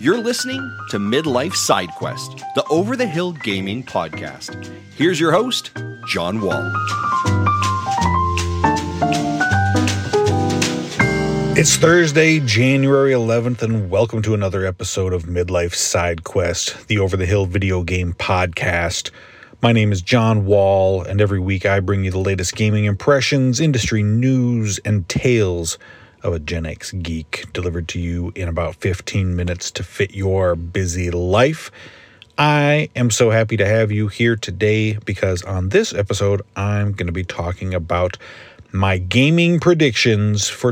You're listening to Midlife Side Quest, the Over the Hill Gaming Podcast. Here's your host, John Wall. It's Thursday, January 11th, and welcome to another episode of Midlife Side Quest, the Over the Hill video game podcast. My name is John Wall, and every week I bring you the latest gaming impressions, industry news, and tales of a Gen X geek delivered to you in about 15 minutes to fit your busy life. I am so happy to have you here today because on this episode, I'm going to be talking about my gaming predictions for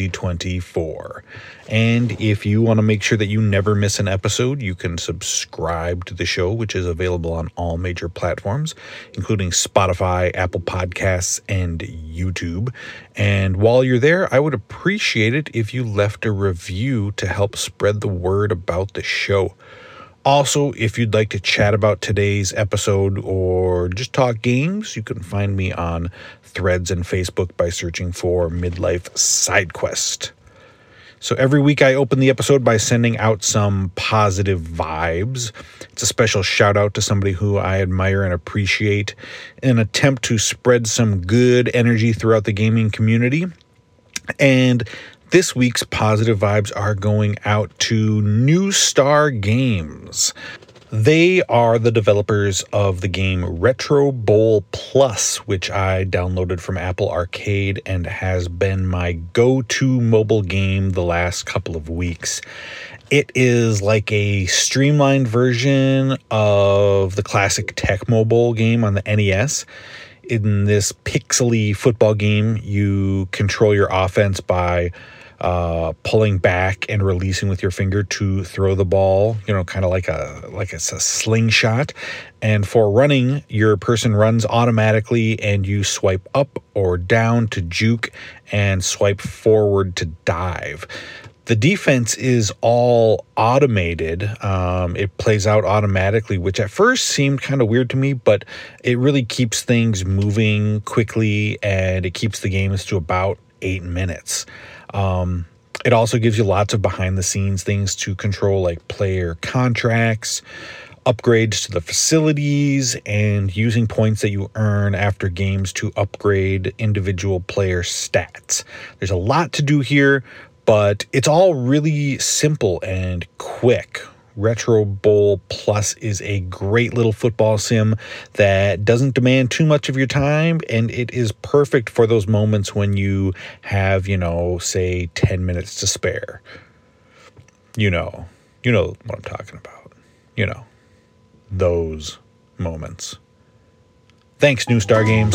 2024. And if you want to make sure that you never miss an episode, you can subscribe to the show, which is available on all major platforms, including Spotify, Apple Podcasts, and YouTube. And while you're there, I would appreciate it if you left a review to help spread the word about the show. Also, if you'd like to chat about today's episode or just talk games, you can find me on Threads and Facebook by searching for Midlife Side Quest. So every week I open the episode by sending out some positive vibes. It's a special shout out to somebody who I admire and appreciate in an attempt to spread some good energy throughout the gaming community. And this week's positive vibes are going out to New Star Games. They are the developers of the game Retro Bowl Plus, which I downloaded from Apple Arcade and has been my go-to mobile game the last couple of weeks. It is like a streamlined version of the classic Tecmo Bowl game on the NES. In this pixely football game, you control your offense by pulling back and releasing with your finger to throw the ball, kind of like it's a slingshot. And for running, your person runs automatically and you swipe up or down to juke and swipe forward to dive. The defense is all automated. It plays out automatically, which at first seemed kind of weird to me, but it really keeps things moving quickly and it keeps the games to about 8 minutes. It also gives you lots of behind-the-scenes things to control, like player contracts, upgrades to the facilities, and using points that you earn after games to upgrade individual player stats. There's a lot to do here, but it's all really simple and quick. Retro Bowl Plus is a great little football sim that doesn't demand too much of your time, and it is perfect for those moments when you have, say 10 minutes to spare. You know what I'm talking about. Those moments. Thanks, New Star Games.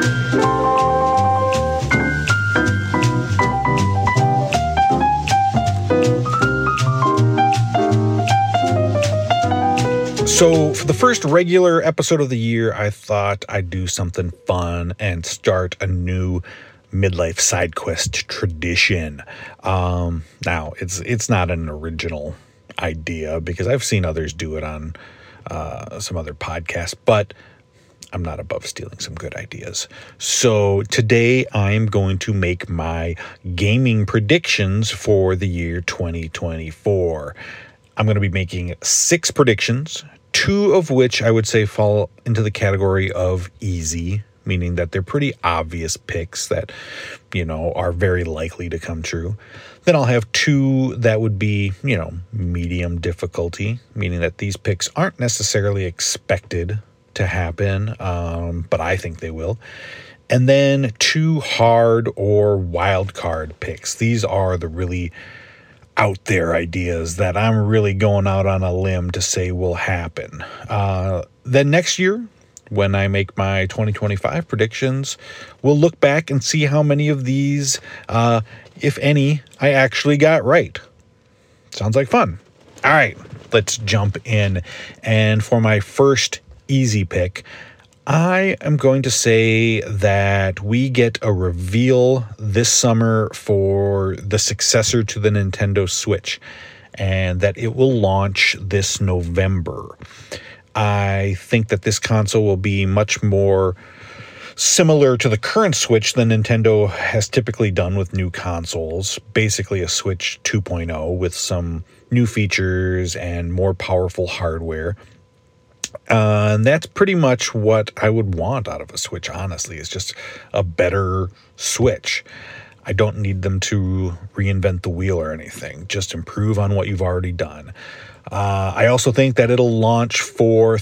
So for the first regular episode of the year, I thought I'd do something fun and start a new Midlife Side Quest tradition. Now, it's not an original idea because I've seen others do it on some other podcasts, but I'm not above stealing some good ideas. So today I'm going to make my gaming predictions for the year 2024. I'm going to be making 6 predictions, 2 of which I would say fall into the category of easy, meaning that they're pretty obvious picks that, are very likely to come true. Then I'll have 2 that would be, medium difficulty, meaning that these picks aren't necessarily expected to happen, but I think they will. And then 2 hard or wild card picks. These are the really out there ideas that I'm really going out on a limb to say will happen. Then next year, when I make my 2025 predictions, we'll look back and see how many of these, if any, I actually got right. Sounds like fun. All right, let's jump in. And for my first easy pick, I am going to say that we get a reveal this summer for the successor to the Nintendo Switch, and that it will launch this November. I think that this console will be much more Similar to the current Switch that Nintendo has typically done with new consoles, basically a Switch 2.0 with some new features and more powerful hardware. And that's pretty much what I would want out of a Switch, honestly. It's just a better Switch. I don't need them to reinvent the wheel or anything. Just improve on what you've already done. I also think that it'll launch for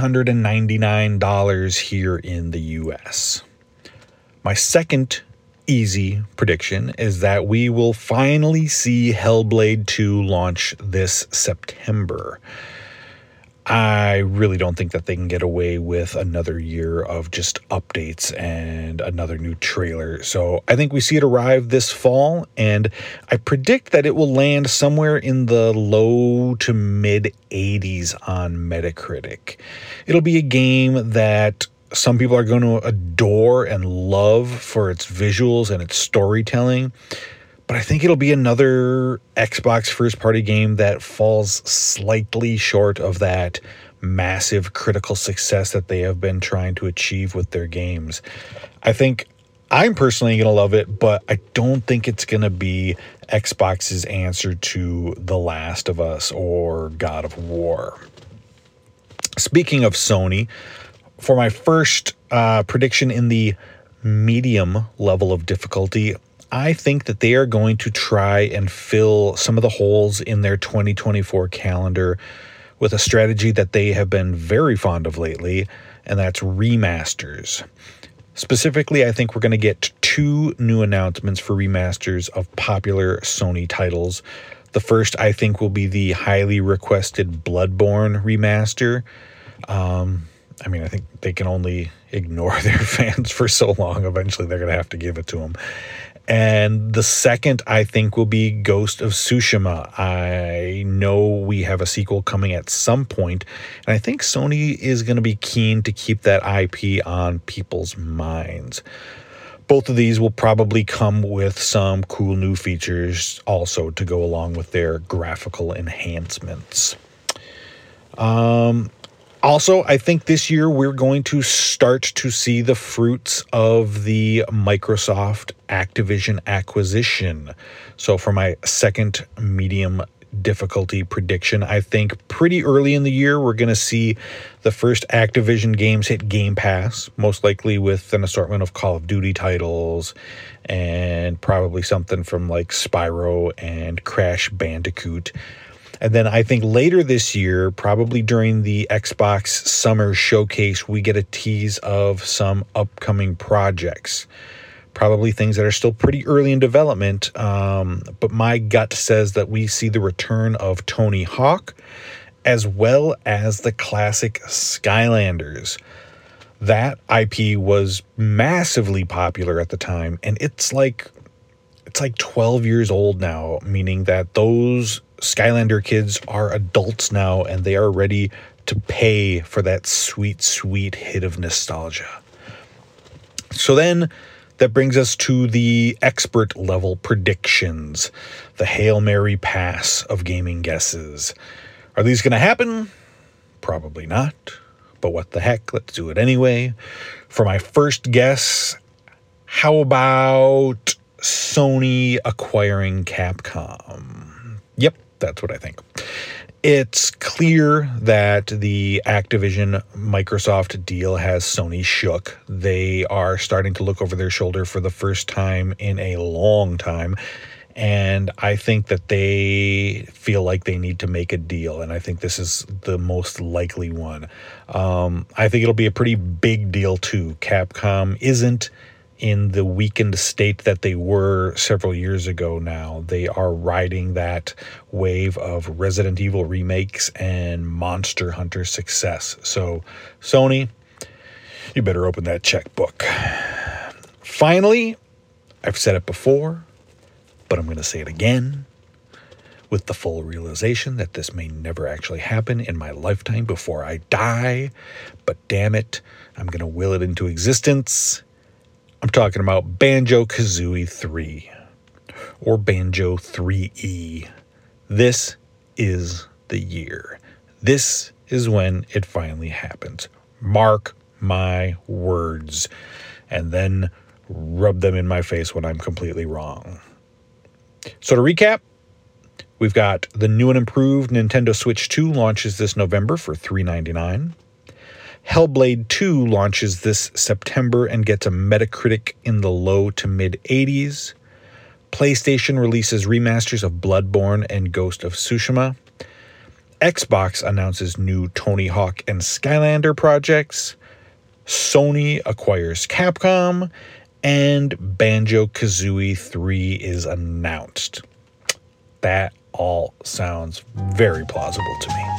$399 here in the US. My second easy prediction is that we will finally see Hellblade 2 launch this September. I really don't think that they can get away with another year of just updates and another new trailer. So I think we see it arrive this fall, and I predict that it will land somewhere in the low to mid 80s on Metacritic. It'll be a game that some people are going to adore and love for its visuals and its storytelling. But I think it'll be another Xbox first-party game that falls slightly short of that massive critical success that they have been trying to achieve with their games. I think I'm personally going to love it, but I don't think it's going to be Xbox's answer to The Last of Us or God of War. Speaking of Sony, for my first prediction in the medium level of difficulty, I think that they are going to try and fill some of the holes in their 2024 calendar with a strategy that they have been very fond of lately, and that's remasters. Specifically, I think we're going to get 2 new announcements for remasters of popular Sony titles. The first, I think, will be the highly requested Bloodborne remaster. I think they can only ignore their fans for so long. Eventually, they're going to have to give it to them. And the second, I think, will be Ghost of Tsushima. I know we have a sequel coming at some point, and I think Sony is going to be keen to keep that IP on people's minds. Both of these will probably come with some cool new features also to go along with their graphical enhancements. Also, I think this year we're going to start to see the fruits of the Microsoft Activision acquisition. So for my second medium difficulty prediction, I think pretty early in the year we're going to see the first Activision games hit Game Pass, most likely with an assortment of Call of Duty titles and probably something from like Spyro and Crash Bandicoot. And then I think later this year, probably during the Xbox Summer Showcase, we get a tease of some upcoming projects. Probably things that are still pretty early in development, but my gut says that we see the return of Tony Hawk, as well as the classic Skylanders. That IP was massively popular at the time, and it's like 12 years old now, meaning that those Skylander kids are adults now, and they are ready to pay for that sweet, sweet hit of nostalgia. So then that brings us to the expert level predictions, the Hail Mary pass of gaming guesses. Are these going to happen? Probably not, but what the heck, let's do it anyway. For my first guess, how about Sony acquiring Capcom? Yep, that's what I think. It's clear that the Activision Microsoft deal has Sony shook. They are starting to look over their shoulder for the first time in a long time. And I think that they feel like they need to make a deal. And I think this is the most likely one. I think it'll be a pretty big deal too. Capcom isn't in the weakened state that they were several years ago now. They are riding that wave of Resident Evil remakes and Monster Hunter success. So, Sony, you better open that checkbook. Finally, I've said it before, but I'm going to say it again, with the full realization that this may never actually happen in my lifetime before I die, but damn it, I'm going to will it into existence. I'm talking about Banjo-Kazooie 3, or Banjo 3E. This is the year. This is when it finally happens. Mark my words. and then rub them in my face when I'm completely wrong. So to recap, we've got the new and improved Nintendo Switch 2 launches this November for $3.99. Hellblade 2 launches this September and gets a Metacritic in the low to mid 80s. PlayStation releases remasters of Bloodborne and Ghost of Tsushima. Xbox announces new Tony Hawk and Skylander projects. Sony acquires Capcom. And Banjo-Kazooie 3 is announced. That all sounds very plausible to me.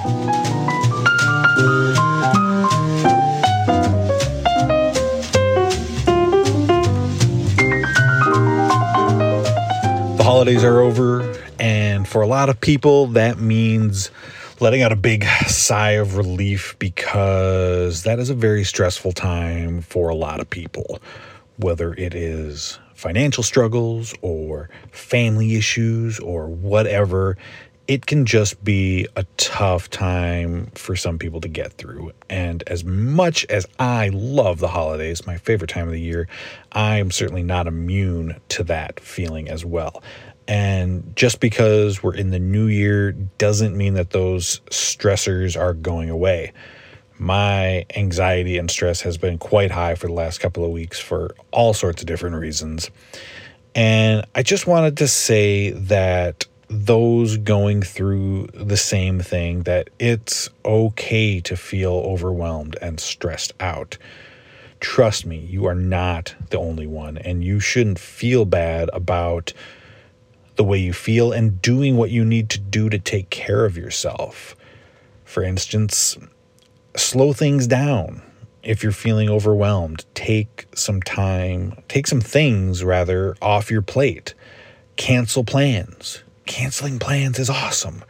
The holidays are over, and for a lot of people, that means letting out a big sigh of relief, because that is a very stressful time for a lot of people. Whether it is financial struggles or family issues or whatever, it can just be a tough time for some people to get through. And as much as I love the holidays, my favorite time of the year, I am certainly not immune to that feeling as well. And just because we're in the new year doesn't mean that those stressors are going away. My anxiety and stress has been quite high for the last couple of weeks for all sorts of different reasons. And I just wanted to say that those going through the same thing, that it's okay to feel overwhelmed and stressed out. Trust me, you are not the only one, and you shouldn't feel bad about the way you feel and doing what you need to do to take care of yourself. For instance, slow things down. If you're feeling overwhelmed, take some things off your plate. Cancel plans. Canceling plans is awesome.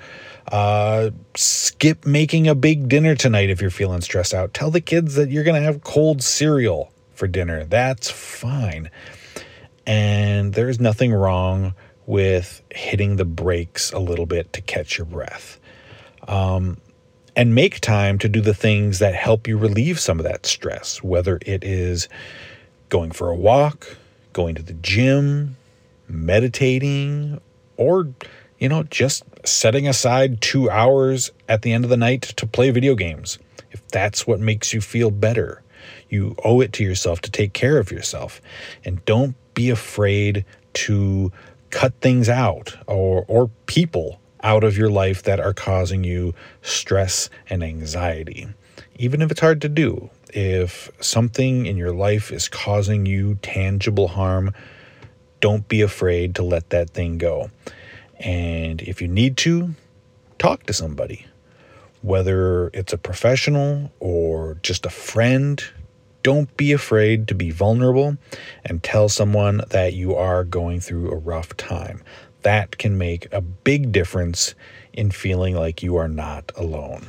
Skip making a big dinner tonight if you're feeling stressed out. Tell the kids that you're going to have cold cereal for dinner. That's fine. And there's nothing wrong with hitting the brakes a little bit to catch your breath. And make time to do the things that help you relieve some of that stress, whether it is going for a walk, going to the gym, meditating, or, just setting aside 2 hours at the end of the night to play video games. If that's what makes you feel better, you owe it to yourself to take care of yourself. And don't be afraid to cut things out or people out of your life that are causing you stress and anxiety. Even if it's hard to do, if something in your life is causing you tangible harm, don't be afraid to let that thing go. And if you need to, talk to somebody. Whether it's a professional or just a friend, don't be afraid to be vulnerable and tell someone that you are going through a rough time. That can make a big difference in feeling like you are not alone.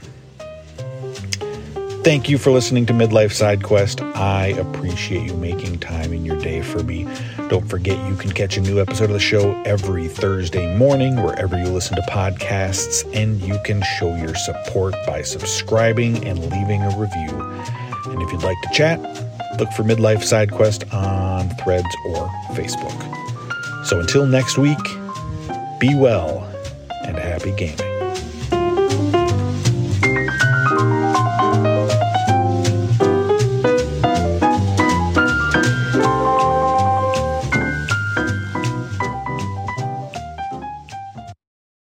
Thank you for listening to Midlife Side Quest. I appreciate you making time in your day for me. Don't forget you can catch a new episode of the show every Thursday morning wherever you listen to podcasts, and you can show your support by subscribing and leaving a review. And if you'd like to chat, look for Midlife Side Quest on Threads or Facebook. So until next week, be well and happy gaming.